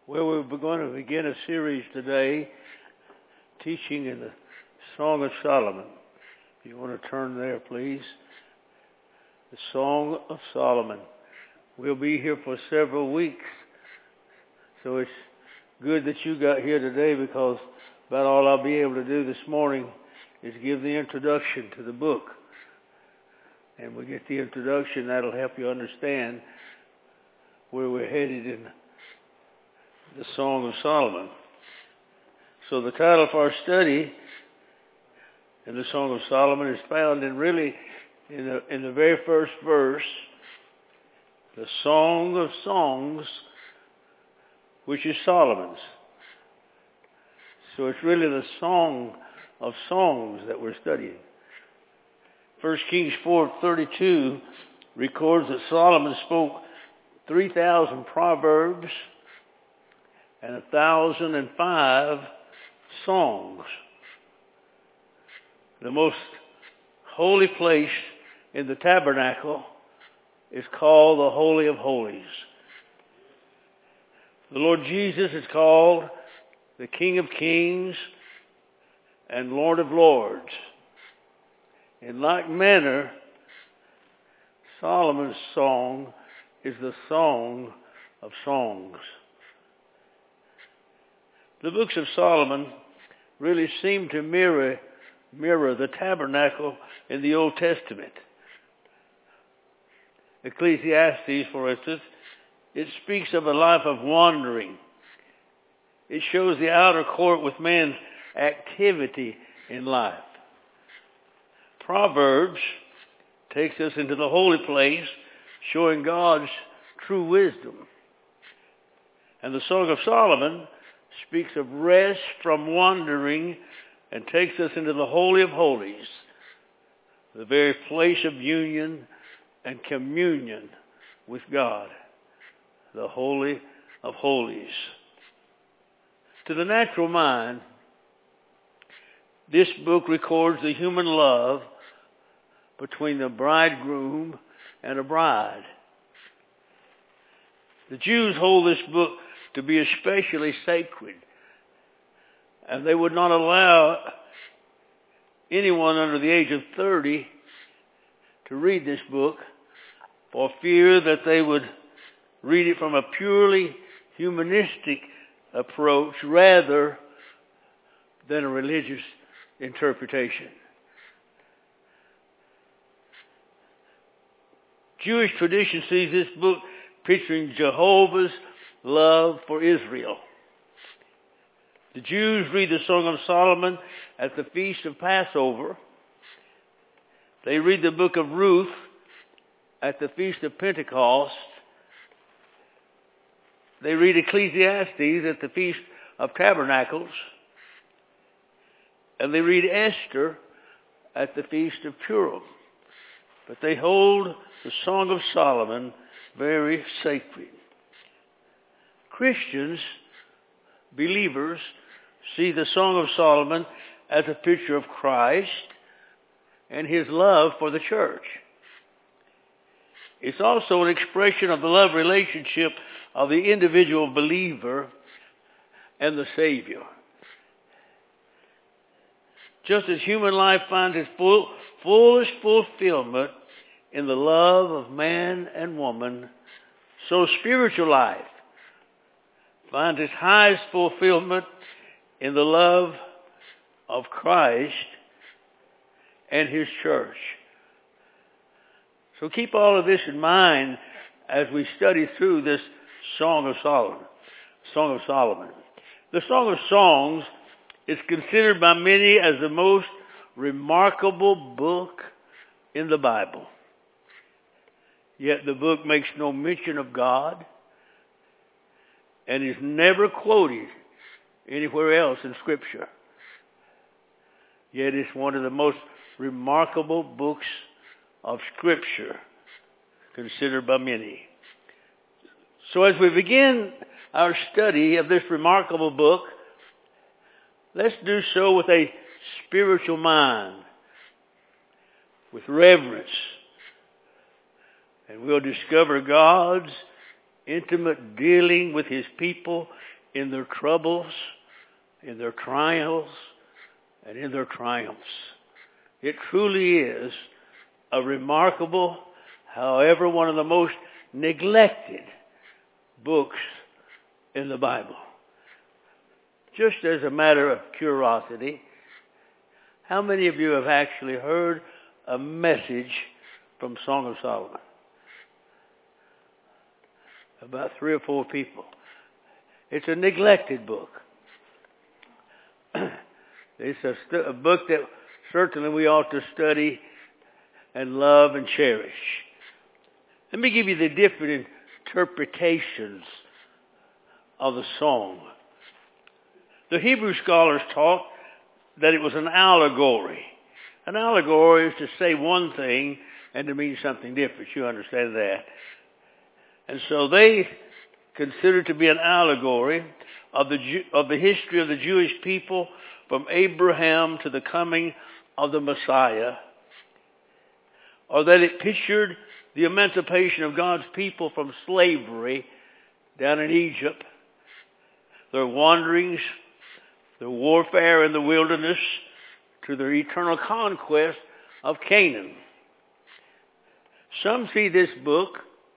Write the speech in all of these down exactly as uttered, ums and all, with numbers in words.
Well, we're going to begin a series today, teaching in the Song of Solomon. If you want to turn there, please. The Song of Solomon. We'll be here for several weeks, so it's good that you got here today, because about all I'll be able to do this morning is give the introduction to the book. And we get the introduction, that'll help you understand where we're headed in the Song of Solomon. So the title for our study in the Song of Solomon is found in really in the, in the very first verse, the Song of Songs, which is Solomon's. So it's really the Song of Songs that we're studying. First Kings four thirty-two records that Solomon spoke three thousand proverbs and a thousand and five songs. The most holy place in the tabernacle is called the Holy of Holies. The Lord Jesus is called the King of Kings and Lord of Lords. In like manner, Solomon's song is the Song of Songs. The books of Solomon really seem to mirror, mirror the tabernacle in the Old Testament. Ecclesiastes, for instance, it speaks of a life of wandering. It shows the outer court with man's activity in life. Proverbs takes us into the holy place, showing God's true wisdom. And the Song of Solomon speaks of rest from wandering and takes us into the Holy of Holies, the very place of union and communion with God, the Holy of Holies. To the natural mind, this book records the human love between the bridegroom and a bride. The Jews hold this book to be especially sacred, and they would not allow anyone under the age of thirty to read this book for fear that they would read it from a purely humanistic approach rather than a religious interpretation. Jewish tradition sees this book picturing Jehovah's love for Israel. The Jews read the Song of Solomon at the Feast of Passover. They read the book of Ruth at the Feast of Pentecost. They read Ecclesiastes at the Feast of Tabernacles. And they read Esther at the Feast of Purim. But they hold the Song of Solomon very sacred. Christians, believers, see the Song of Solomon as a picture of Christ and his love for the church. It's also an expression of the love relationship of the individual believer and the Savior. Just as human life finds its full, fullest fulfillment in the love of man and woman, so spiritual life finds its highest fulfillment in the love of Christ and his church. So keep all of this in mind as we study through this Song of Solomon. Song of Solomon. The Song of Songs is considered by many as the most remarkable book in the Bible. Yet the book makes no mention of God and is never quoted anywhere else in Scripture. Yet it's one of the most remarkable books of Scripture considered by many. So as we begin our study of this remarkable book, let's do so with a spiritual mind, with reverence, and we'll discover God's intimate dealing with his people in their troubles, in their trials, and in their triumphs. It truly is a remarkable, however, one of the most neglected books in the Bible. Just as a matter of curiosity, how many of you have actually heard a message from Song of Solomon? About three or four people. It's a neglected book. It's a, st- a book that certainly we ought to study and love and cherish. Let me give you the different interpretations of the song. The Hebrew scholars taught that it was an allegory. An allegory is to say one thing and to mean something different. You understand that? And so they considered to be an allegory of the Jew, of the history of the Jewish people from Abraham to the coming of the Messiah, or that it pictured the emancipation of God's people from slavery down in Egypt, their wanderings, their warfare in the wilderness, to their eternal conquest of Canaan. Some see this book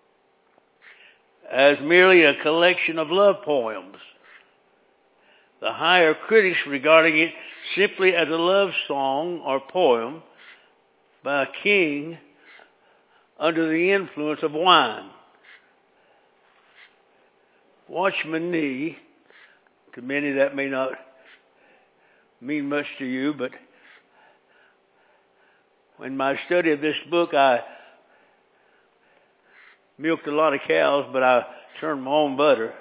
as merely a collection of love poems. The higher critics regarding it simply as a love song or poem by a king under the influence of wine. Watchman Nee, to many that may not mean much to you, but in my study of this book, I milked a lot of cows, but I churned my own butter.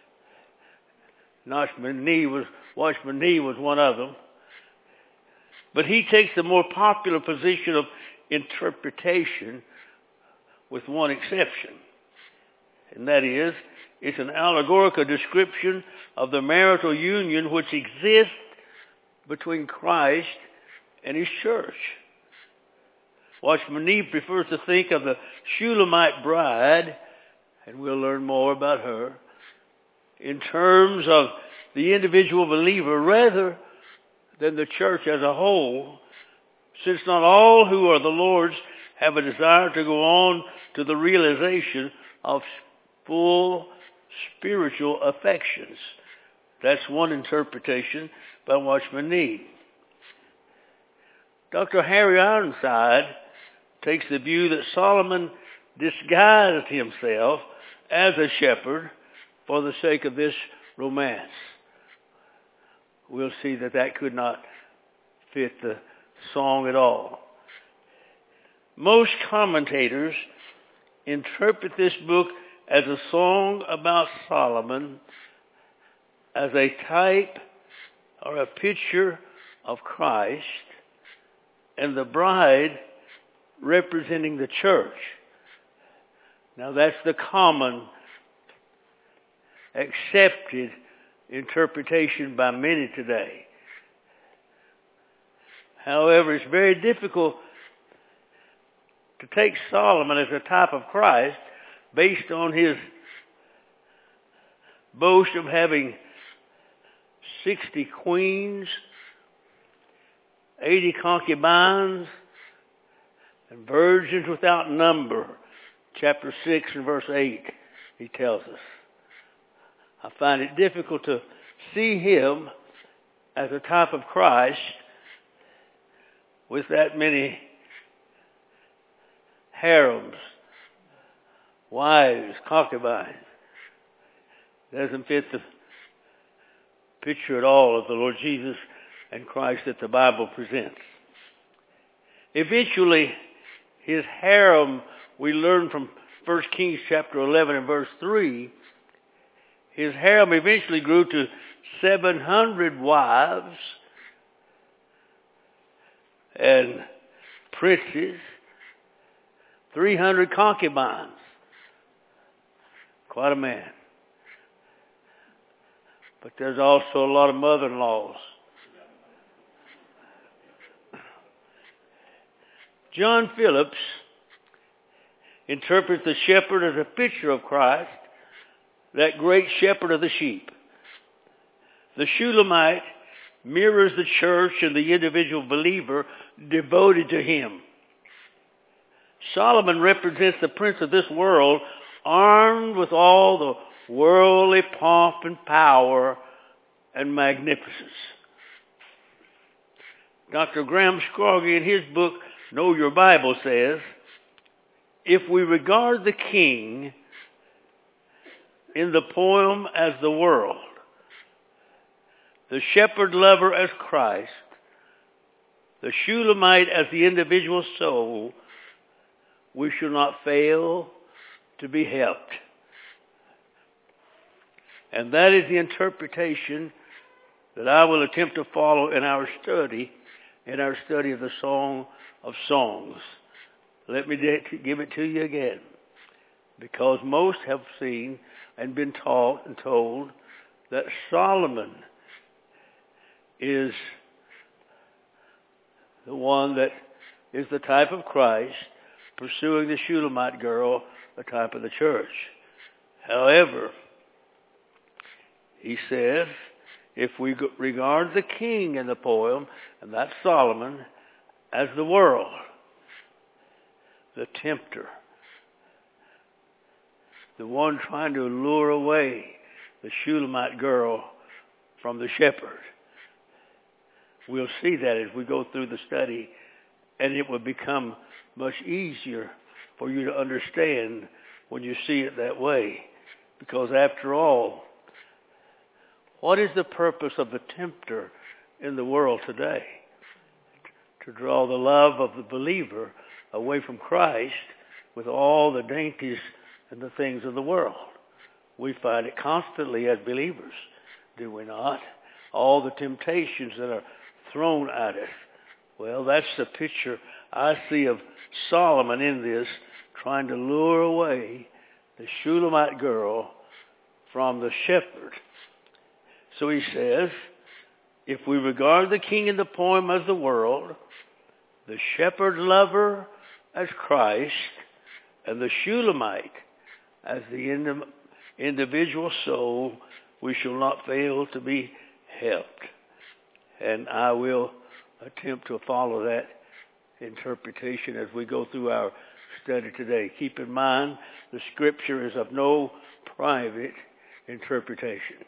Watchman Nee was, Watchman Nee was one of them. But he takes the more popular position of interpretation with one exception. And that is, it's an allegorical description of the marital union which exists between Christ and his church. Watchman Nee prefers to think of the Shulamite bride, and we'll learn more about her, in terms of the individual believer rather than the church as a whole, since not all who are the Lord's have a desire to go on to the realization of full spiritual affections. That's one interpretation by Watchman Nee. Doctor Harry Ironside takes the view that Solomon disguised himself as a shepherd for the sake of this romance. We'll see that that could not fit the song at all. Most commentators interpret this book as a song about Solomon as a type or a picture of Christ and the bride representing the church. Now that's the common accepted interpretation by many today. However, it's very difficult to take Solomon as a type of Christ based on his boast of having sixty queens, eighty concubines, and virgins without number. Chapter six and verse eight, he tells us. I find it difficult to see him as a type of Christ with that many harems, wives, concubines. Doesn't fit the picture at all of the Lord Jesus and Christ that the Bible presents. Eventually, his harem, we learn from First Kings chapter eleven and verse three, his harem eventually grew to seven hundred wives and princes, three hundred concubines. Quite a man. But there's also a lot of mother-in-laws. John Phillips interprets the shepherd as a picture of Christ, that great shepherd of the sheep. The Shulamite mirrors the church and the individual believer devoted to him. Solomon represents the prince of this world, armed with all the worldly pomp and power and magnificence. Doctor Graham Scroggie, in his book, Know Your Bible, says, if we regard the king in the poem as the world, the shepherd lover as Christ, the Shulamite as the individual soul, we shall not fail to be helped. And that is the interpretation that I will attempt to follow in our study, in our study of the Song of Songs. Let me give it to you again, because most have seen and been taught and told that Solomon is the one that is the type of Christ, pursuing the Shulamite girl, the type of the church. However, he says, if we regard the king in the poem, and that's Solomon, as the world, the tempter, the one trying to lure away the Shulamite girl from the shepherd, we'll see that as we go through the study, and it will become much easier for you to understand when you see it that way. Because after all, what is the purpose of the tempter in the world today? To draw the love of the believer away from Christ with all the dainties and the things of the world. We find it constantly as believers, do we not? All the temptations that are thrown at us. Well, that's the picture I see of Solomon in this, trying to lure away the Shulamite girl from the shepherd. So he says, if we regard the king in the poem as the world, the shepherd lover as Christ, and the Shulamite as the ind- individual soul, we shall not fail to be helped. And I will attempt to follow that interpretation as we go through our study today. Keep in mind, the scripture is of no private interpretation.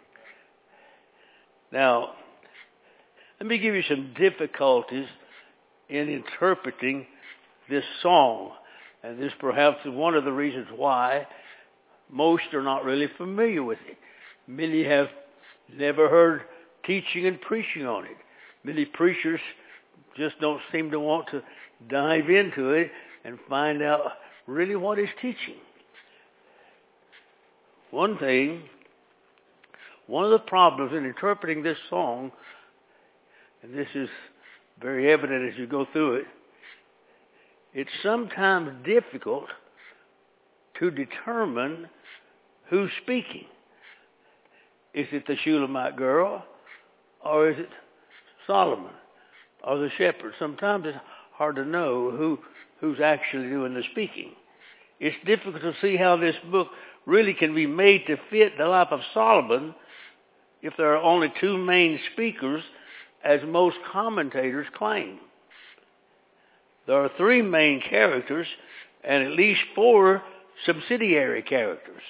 Now, let me give you some difficulties in interpreting this song. And this perhaps is one of the reasons why most are not really familiar with it. Many have never heard teaching and preaching on it. Many preachers just don't seem to want to dive into it and find out really what it's teaching. One thing, one of the problems in interpreting this song, and this is very evident as you go through it, it's sometimes difficult to determine who's speaking. Is it the Shulamite girl, or is it Solomon, or the shepherd? Sometimes it's hard to know who who's actually doing the speaking. It's difficult to see how this book really can be made to fit the life of Solomon if there are only two main speakers, as most commentators claim. There are three main characters and at least four subsidiary characters.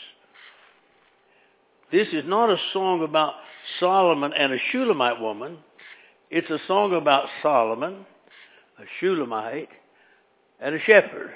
This is not a song about Solomon and a Shulamite woman. It's a song about Solomon, a Shulamite, and a shepherd.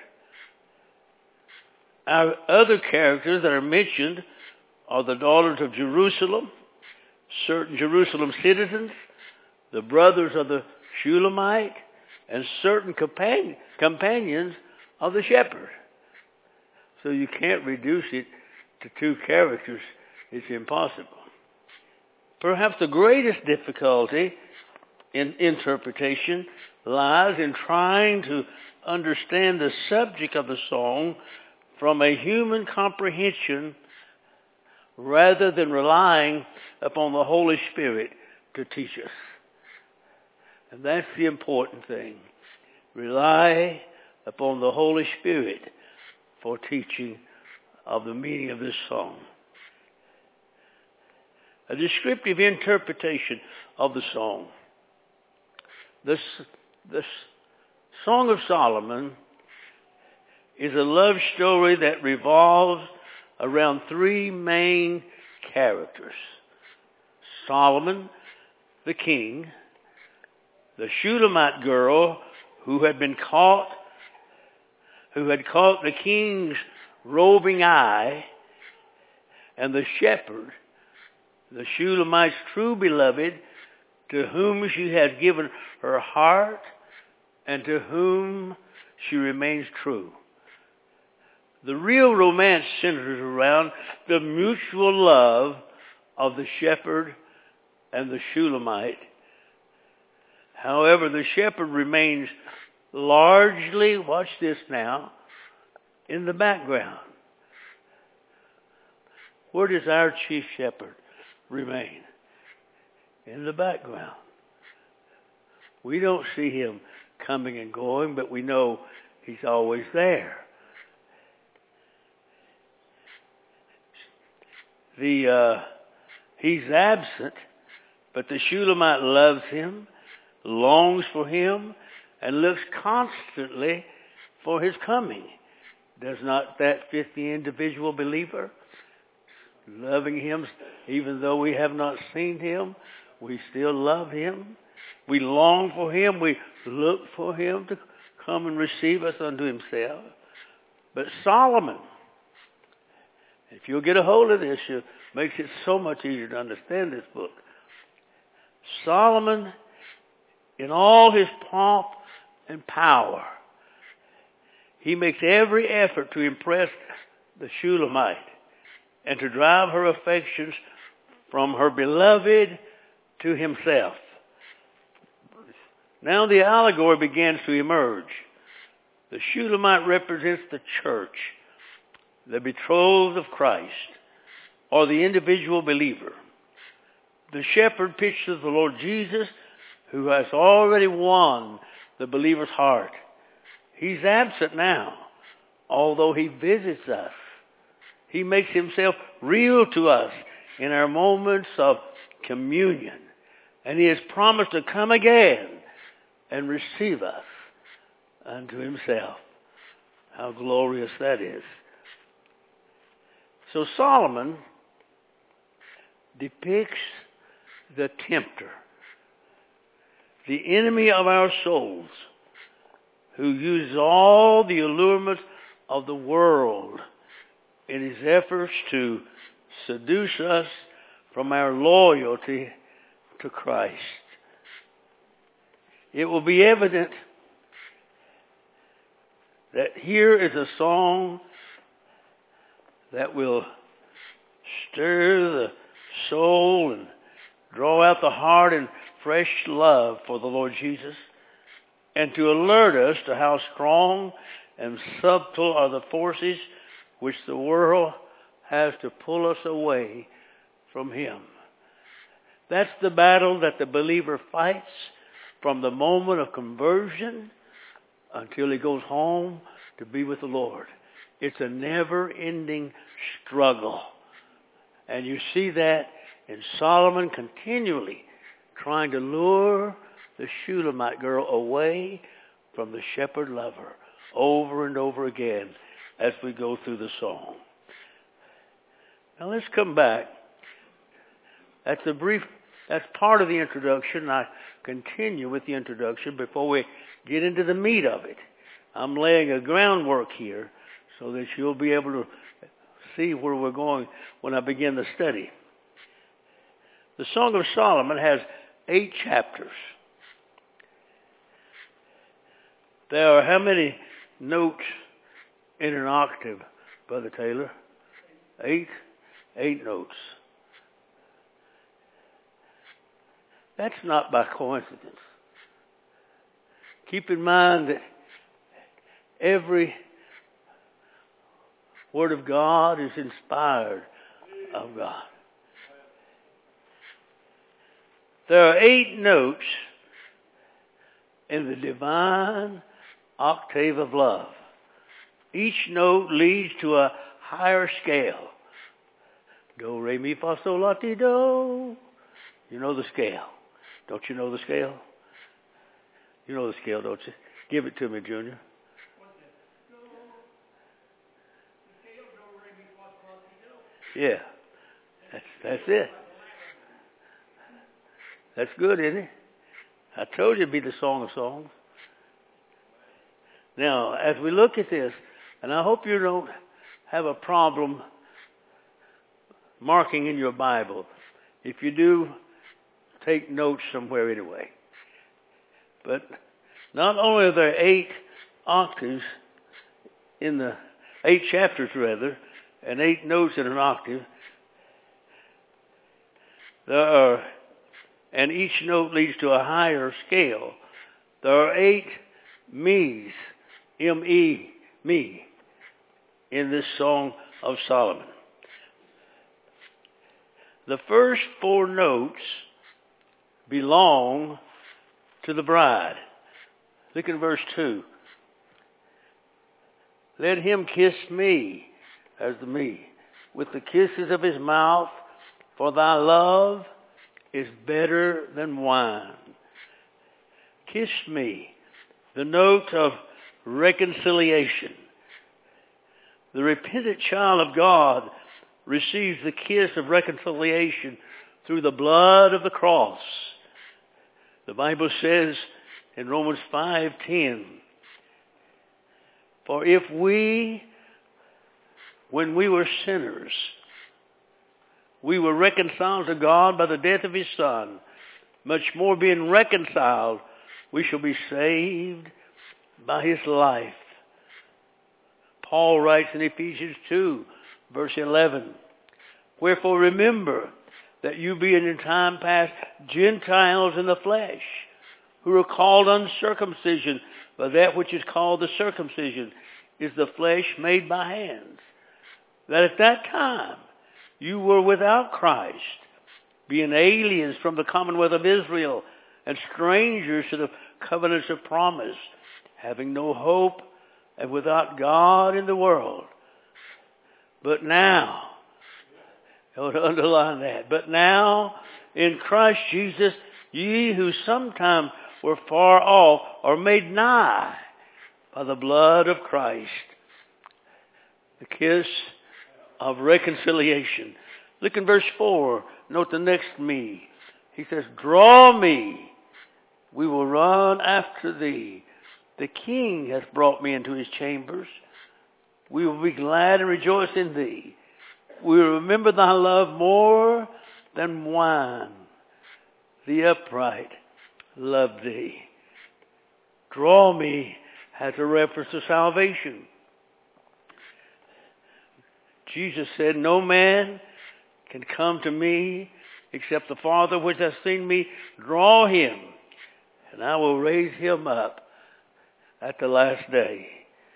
Our other characters that are mentioned are the daughters of Jerusalem, certain Jerusalem citizens, the brothers of the Shulamite, and certain companion, companions of the shepherd. So you can't reduce it to two characters. It's impossible. Perhaps the greatest difficulty in interpretation lies in trying to understand the subject of the song from a human comprehension rather than relying upon the Holy Spirit to teach us. And that's the important thing. Rely upon the Holy Spirit for teaching of the meaning of this song. a descriptive interpretation of the song. This, this Song of Solomon is a love story that revolves around three main characters. Solomon, the king, the Shulamite girl who had been caught, who had caught the king's roving eye, and the shepherd, the Shulamite's true beloved, to whom she has given her heart and to whom she remains true. The real romance centers around the mutual love of the shepherd and the Shulamite. However, the shepherd remains largely, watch this now, in the background. Where does our chief shepherd remain? In the background. We don't see him coming and going, but we know he's always there. The uh, he's absent, but the Shulamite loves him, longs for him, and looks constantly for his coming. Does not that fit the individual believer? Loving him, even though we have not seen him, we still love him. We long for him. We look for him to come and receive us unto himself. But Solomon, if you'll get a hold of this, it makes it so much easier to understand this book. Solomon, in all his pomp and power, he makes every effort to impress the Shulamite and to drive her affections from her beloved to himself. Now the allegory begins to emerge. The Shulamite represents the church, the betrothed of Christ, or the individual believer. The shepherd pictures the Lord Jesus, who has already won the believer's heart. He's absent now, although he visits us. He makes himself real to us in our moments of communion. And he has promised to come again and receive us unto himself. How glorious that is. So Solomon depicts the tempter, the enemy of our souls, who uses all the allurements of the world in his efforts to seduce us from our loyalty to Christ. It will be evident that here is a song that will stir the soul and draw out the heart in fresh love for the Lord Jesus, and to alert us to how strong and subtle are the forces which the world has to pull us away from him. That's the battle that the believer fights from the moment of conversion until he goes home to be with the Lord. It's a never-ending struggle. And you see that in Solomon continually trying to lure the Shulamite girl away from the shepherd lover over and over again as we go through the song. Now let's come back. That's a brief, that's part of the introduction. I continue with the introduction before we get into the meat of it. I'm laying a groundwork here so that you'll be able to see where we're going when I begin the study. The Song of Solomon has eight chapters. There are how many notes in an octave, Brother Taylor? Eight? Eight notes. That's not by coincidence. Keep in mind that every word of God is inspired of God. There are eight notes in the divine octave of love. Each note leads to a higher scale. Do, re, mi, fa, sol, la, ti, do. You know the scale. Don't you know the scale? You know the scale, don't you? Give it to me, Junior. Yeah. That's, that's it. That's good, isn't it? I told you it'd be the Song of Songs. Now, as we look at this, and I hope you don't have a problem marking in your Bible. If you do, take notes somewhere anyway. But not only are there eight octaves in the, eight chapters rather, and eight notes in an octave, there are, and each note leads to a higher scale. There are eight me's, M E, me, in this Song of Solomon. The first four notes belong to the bride. Look at verse two. Let him kiss me, as the me, with the kisses of his mouth, for thy love is better than wine. Kiss me, the note of reconciliation. The repentant child of God receives the kiss of reconciliation through the blood of the cross. The Bible says in Romans five ten, for if we, when we were sinners, we were reconciled to God by the death of his Son, much more being reconciled, we shall be saved by his life. Paul writes in Ephesians two, verse eleven, wherefore remember that you being in time past Gentiles in the flesh, who are called uncircumcision, but that which is called the circumcision is the flesh made by hands. That at that time you were without Christ, being aliens from the commonwealth of Israel and strangers to the covenants of promise, having no hope and without God in the world. But now, I want to underline that, but now in Christ Jesus, ye who sometime were far off are made nigh by the blood of Christ. The kiss of reconciliation. Look in verse four. Note the next me. He says, draw me. We will run after thee. The King hath brought me into his chambers. We will be glad and rejoice in thee. We will remember thy love more than wine. The upright love thee. Draw me has a reference to salvation. Jesus said, no man can come to me except the Father which hath seen me draw him, and I will raise him up at the last day.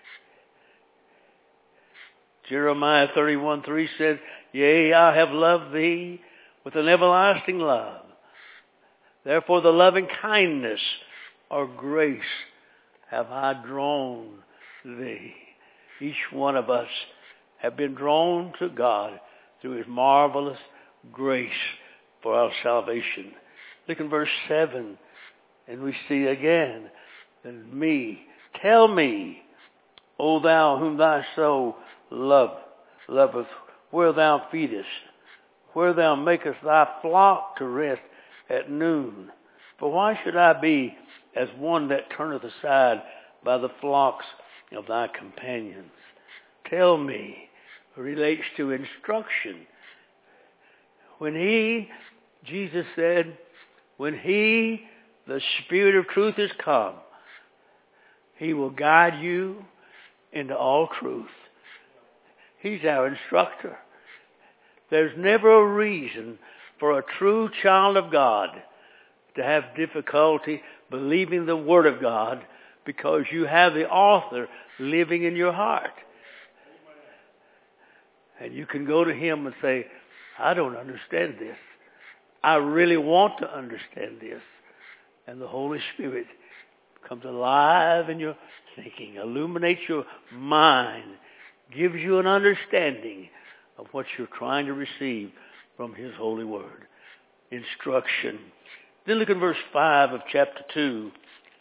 Jeremiah thirty-one three says, yea, I have loved thee with an everlasting love. Therefore the loving kindness or grace have I drawn thee. Each one of us have been drawn to God through his marvelous grace for our salvation. Look in verse seven, and we see again, and me, tell me, O thou whom thy soul love, loveth, where thou feedest, where thou makest thy flock to rest at noon. For why should I be as one that turneth aside by the flocks of thy companions? Tell me, relates to instruction. When he, Jesus said, when he, the Spirit of truth is come, he will guide you into all truth. He's our instructor. There's never a reason for a true child of God to have difficulty believing the Word of God, because you have the author living in your heart. And you can go to him and say, I don't understand this. I really want to understand this. And the Holy Spirit comes alive in your thinking, illuminates your mind, gives you an understanding of what you're trying to receive from his holy word. Instruction. Then look at verse five of chapter two.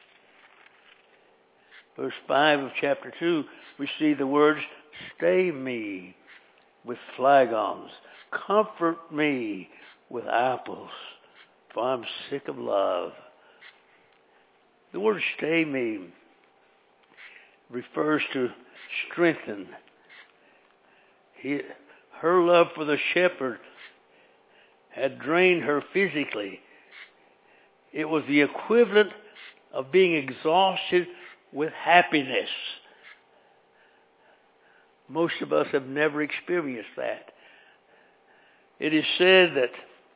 Verse five of chapter two, we see the words, stay me with flagons, comfort me with apples, for I'm sick of love. The word stay me refers to strengthen. He, her love for the shepherd had drained her physically. It was the equivalent of being exhausted with happiness. Most of us have never experienced that. It is said that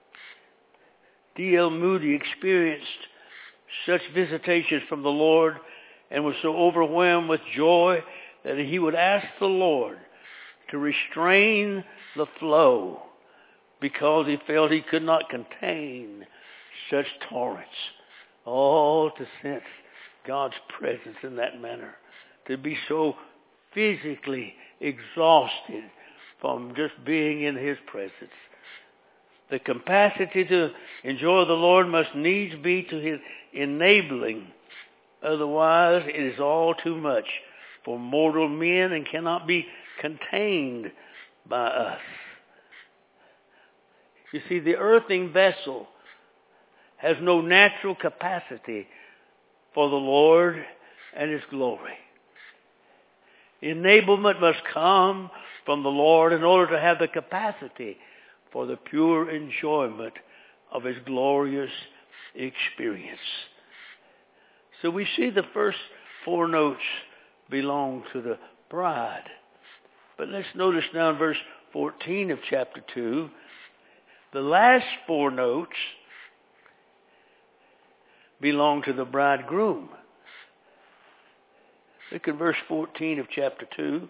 D L Moody experienced such visitations from the Lord and was so overwhelmed with joy that he would ask the Lord to restrain the flow because he felt he could not contain such torrents. Oh, to sense God's presence in that manner, to be so physically exhausted from just being in his presence. The capacity to enjoy the Lord must needs be to his enabling. Otherwise, it is all too much for mortal men and cannot be contained by us. You see, the earthing vessel has no natural capacity for the Lord and his glory. Enablement must come from the Lord in order to have the capacity for the pure enjoyment of his glorious experience. So we see the first four notes belong to the bride. But let's notice now in verse fourteen of chapter two, the last four notes belong to the bridegroom. Look at verse fourteen of chapter two.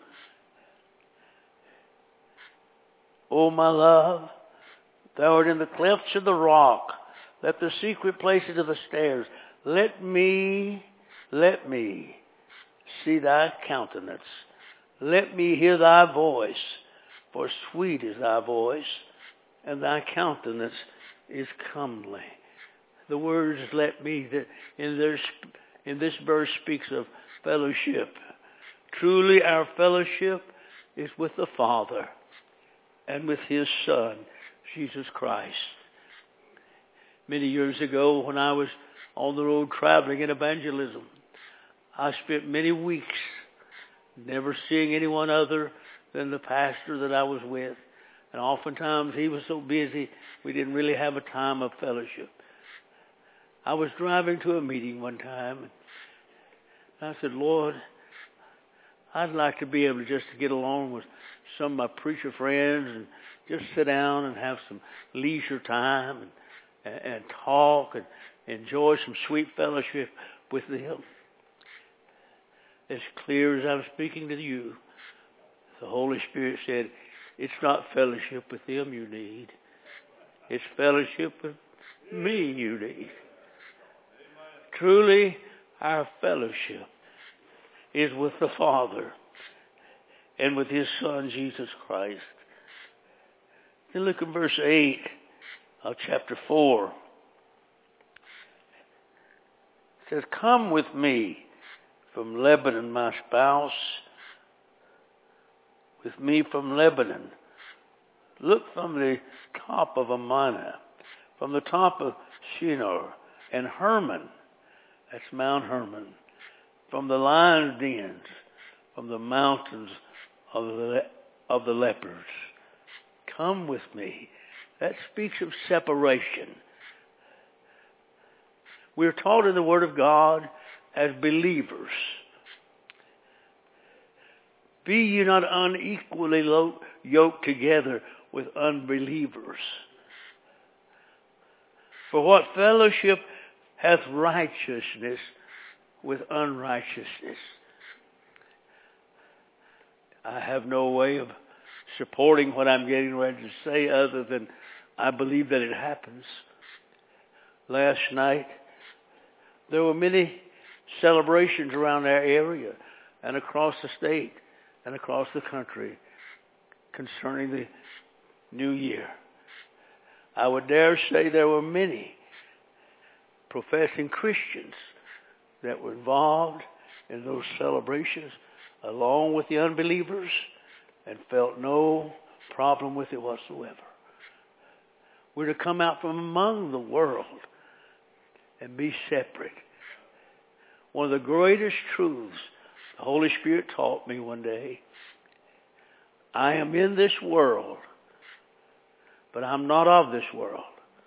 O my love, thou art in the clefts of the rock, let the secret places of the stairs. Let me, let me see thy countenance. Let me hear thy voice, for sweet is thy voice, and thy countenance is comely. The words "let me" in this, in this verse speaks of fellowship. Truly our fellowship is with the Father and with his Son, Jesus Christ. Many years ago, when I was on the road traveling in evangelism, I spent many weeks never seeing anyone other than the pastor that I was with. And oftentimes he was so busy, we didn't really have a time of fellowship. I was driving to a meeting one time, and I said, Lord, I'd like to be able to just get along with some of my preacher friends and just sit down and have some leisure time and, and, and talk and enjoy some sweet fellowship with them. As clear as I'm speaking to you, the Holy Spirit said, it's not fellowship with them you need. It's fellowship with me you need. Truly, our fellowship is with the Father and with his Son, Jesus Christ. Then look at verse eight of chapter four. It says, come with me from Lebanon, my spouse, with me from Lebanon. Look from the top of Amana, from the top of Shinar and Hermon, that's Mount Hermon, from the lion's dens, from the mountains of the, of the leopards. Come with me. That speaks of separation. We're taught in the Word of God as believers, be ye not unequally yoked together with unbelievers. For what fellowship hath righteousness with unrighteousness? I have no way of supporting what I'm getting ready to say other than I believe that it happens. Last night, there were many celebrations around our area and across the state and across the country concerning the new year. I would dare say there were many professing Christians that were involved in those celebrations along with the unbelievers and felt no problem with it whatsoever. We're to come out from among the world and be separate. One of the greatest truths the Holy Spirit taught me one day, I am in this world, but I'm not of this world.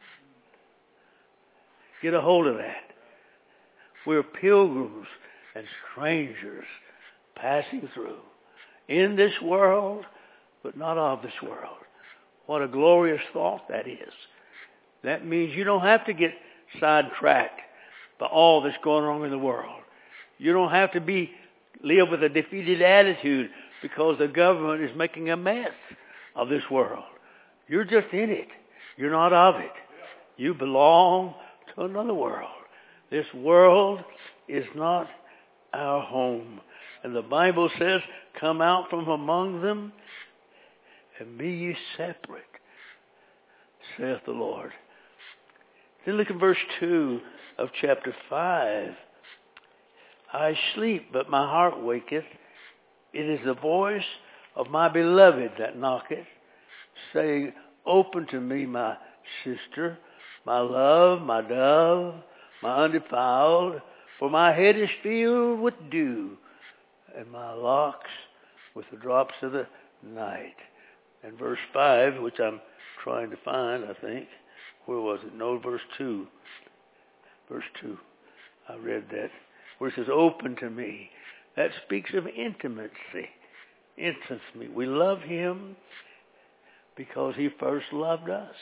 Get a hold of that. We're pilgrims and strangers passing through. In this world, but not of this world. What a glorious thought that is. That means you don't have to get sidetracked by all that's going on in the world. You don't have to be live with a defeated attitude because the government is making a mess of this world. You're just in it. You're not of it. You belong to another world. This world is not our home. And the Bible says, come out from among them and be ye separate, saith the Lord. Then look at verse two of chapter five. I sleep, but my heart waketh. It is the voice of my beloved that knocketh, saying, open to me, my sister, my love, my dove, my undefiled, for my head is filled with dew, and my locks with the drops of the night. And verse five, which I'm trying to find, I think. Where was it? No, verse two. Verse two. I read that. Where it says, open to me. That speaks of intimacy. Intimacy. We love him because he first loved us.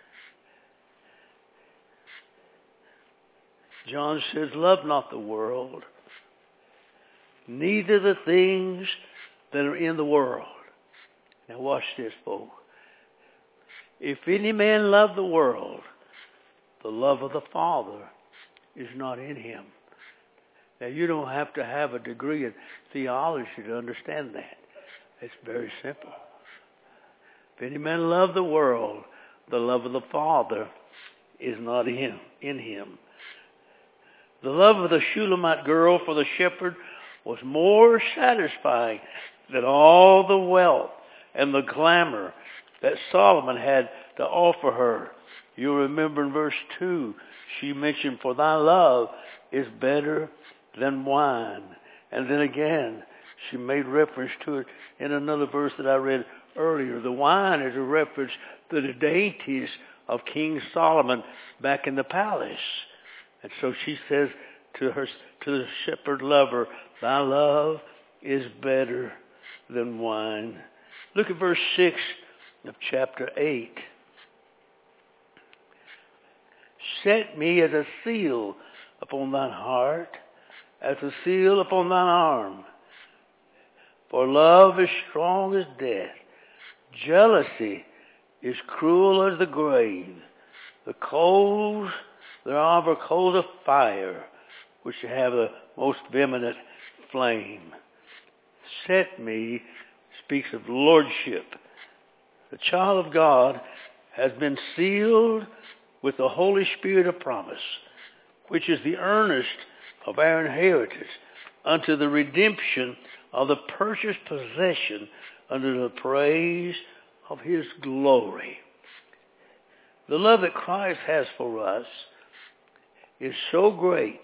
John says, love not the world, neither the things that are in the world. Now watch this, folks. If any man love the world, the love of the Father is not in him. Now you don't have to have a degree in theology to understand that. It's very simple. If any man love the world, the love of the Father is not in him. In him. The love of the Shulamite girl for the shepherd was more satisfying than all the wealth and the glamour that Solomon had to offer her. You'll remember in verse two, she mentioned, for thy love is better than wine. And then again, she made reference to it in another verse that I read earlier. The wine is a reference to the dainties of King Solomon back in the palace. And so she says to her, to the shepherd lover, thy love is better than wine. Look at verse six of chapter eight. Set me as a seal upon thine heart, as a seal upon thine arm. For love is strong as death. Jealousy is cruel as the grave. The coals thereof are coals of fire, which have the most vehement flame. Set me speaks of lordship. The child of God has been sealed with the Holy Spirit of promise, which is the earnest of our inheritance unto the redemption of the purchased possession under the praise of his glory. The love that Christ has for us is so great.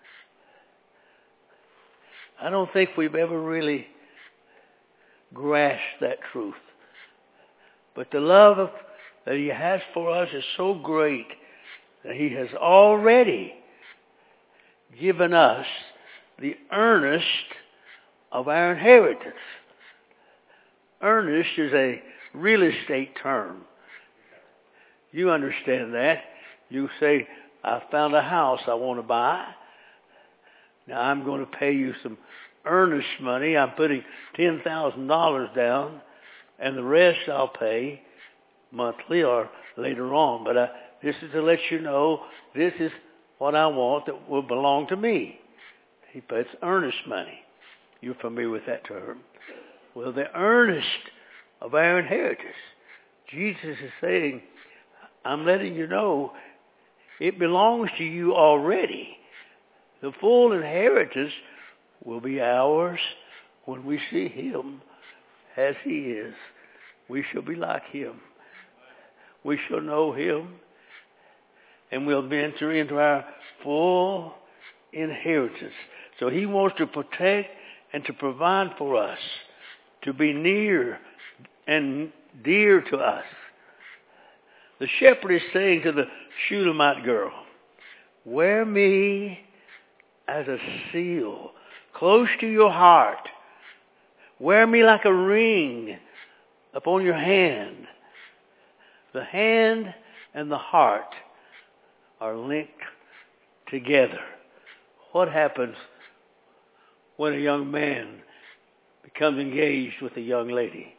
I don't think we've ever really grasped that truth. But the love of, that he has for us is so great that he has already given us the earnest of our inheritance. Earnest is a real estate term. You understand that. You say, I found a house I want to buy. Now I'm going to pay you some earnest money. I'm putting ten thousand dollars down, and the rest I'll pay monthly or later on. But I, this is to let you know this is what I want that will belong to me. He puts earnest money. You're familiar with that term. Well, the earnest of our inheritance. Jesus is saying, I'm letting you know it belongs to you already. The full inheritance will be ours when we see him as he is. We shall be like him. We shall know him, and we'll enter into our full inheritance. So he wants to protect and to provide for us, to be near and dear to us. The shepherd is saying to the Shulamite girl, wear me as a seal, close to your heart. Wear me like a ring upon your hand. The hand and the heart are linked together. What happens when a young man becomes engaged with a young lady?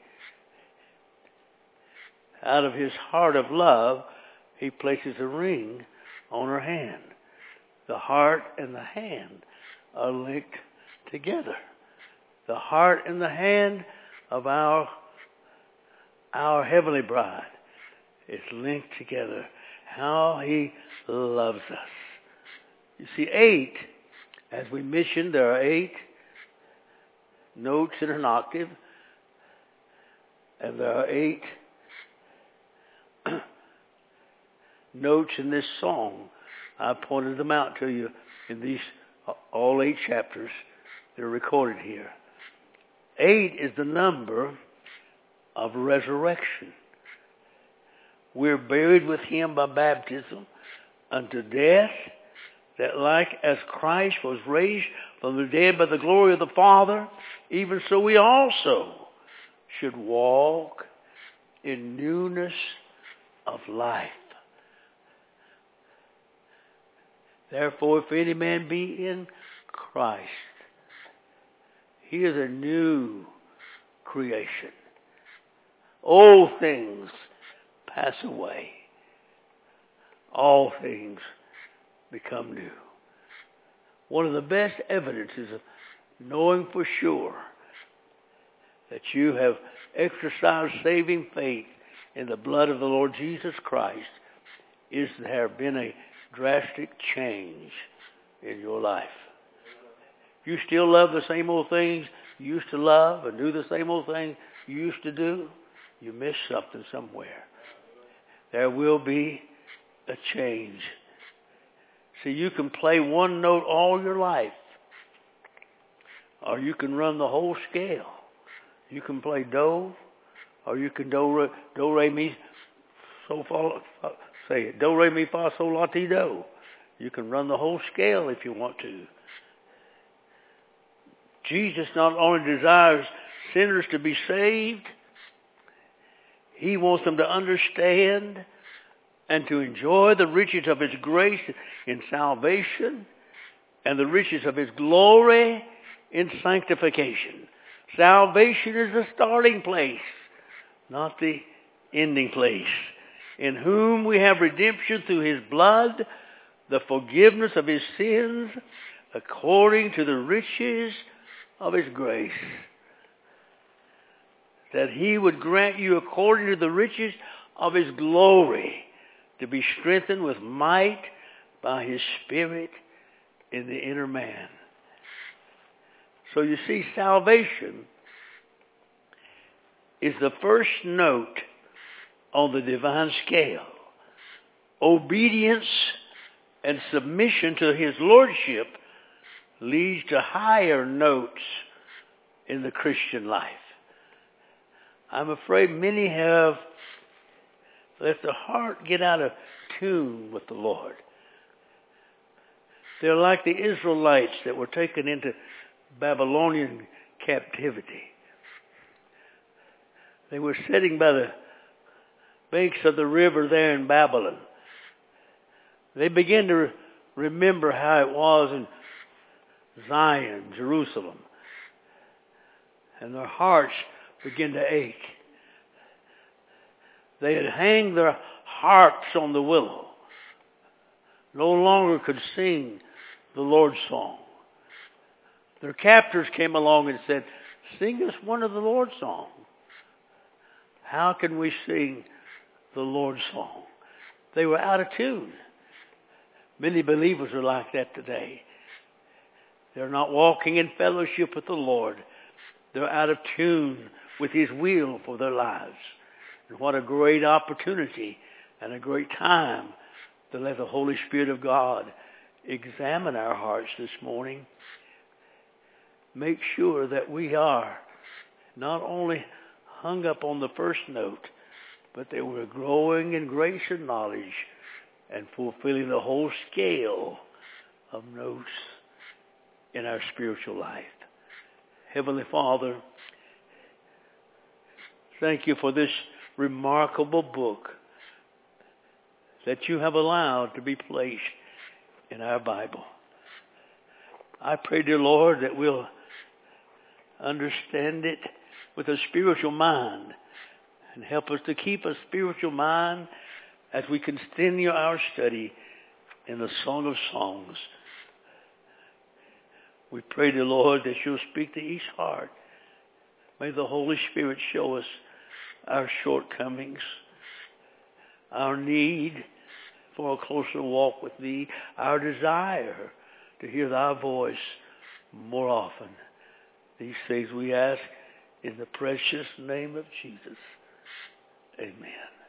Out of his heart of love, he places a ring on her hand. The heart and the hand are linked together. The heart and the hand of our, our heavenly bride is linked together. How he loves us. You see, eight, as we mentioned, there are eight notes in an octave, and there are eight notes in this song. I pointed them out to you in these all eight chapters that are recorded here. Eight is the number of resurrection. We're buried with him by baptism unto death, that like as Christ was raised from the dead by the glory of the Father, even so we also should walk in newness of life. Therefore, if any man be in Christ, he is a new creation. Old things pass away. All things become new. One of the best evidences of knowing for sure that you have exercised saving faith in the blood of the Lord Jesus Christ is there have been a drastic change in your life. If you still love the same old things you used to love and do the same old things you used to do, you missed something somewhere. There will be a change. See, you can play one note all your life, or you can run the whole scale. You can play do, or you can do, re, do, re, mi, so, fa, say it, do, re, mi, fa, sol, la, ti, do. You can run the whole scale if you want to. Jesus not only desires sinners to be saved, he wants them to understand and to enjoy the riches of his grace in salvation and the riches of his glory in sanctification. Salvation is the starting place, not the ending place. In whom we have redemption through his blood, the forgiveness of his sins, according to the riches of his grace. That he would grant you according to the riches of his glory to be strengthened with might by his Spirit in the inner man. So you see, salvation is the first note on the divine scale. Obedience and submission to his lordship leads to higher notes in the Christian life. I'm afraid many have let the heart get out of tune with the Lord. They're like the Israelites that were taken into Babylonian captivity. They were sitting by the banks of the river there in Babylon. They began to re- remember how it was in Zion, Jerusalem. And their hearts began to ache. They had hanged their harps on the willow. No longer could sing the Lord's song. Their captors came along and said, sing us one of the Lord's songs. How can we sing the Lord's song? They were out of tune. Many believers are like that today. They're not walking in fellowship with the Lord. They're out of tune with His will for their lives. And what a great opportunity and a great time to let the Holy Spirit of God examine our hearts this morning. Make sure that we are not only hung up on the first note, but that we're growing in grace and knowledge and fulfilling the whole scale of notes in our spiritual life. Heavenly Father, thank you for this remarkable book that you have allowed to be placed in our Bible. I pray, dear Lord, that we'll understand it with a spiritual mind and help us to keep a spiritual mind as we continue our study in the Song of Songs. We pray, dear Lord, that you'll speak to each heart. May the Holy Spirit show us our shortcomings, our need for a closer walk with Thee, our desire to hear Thy voice more often. These things we ask in the precious name of Jesus. Amen.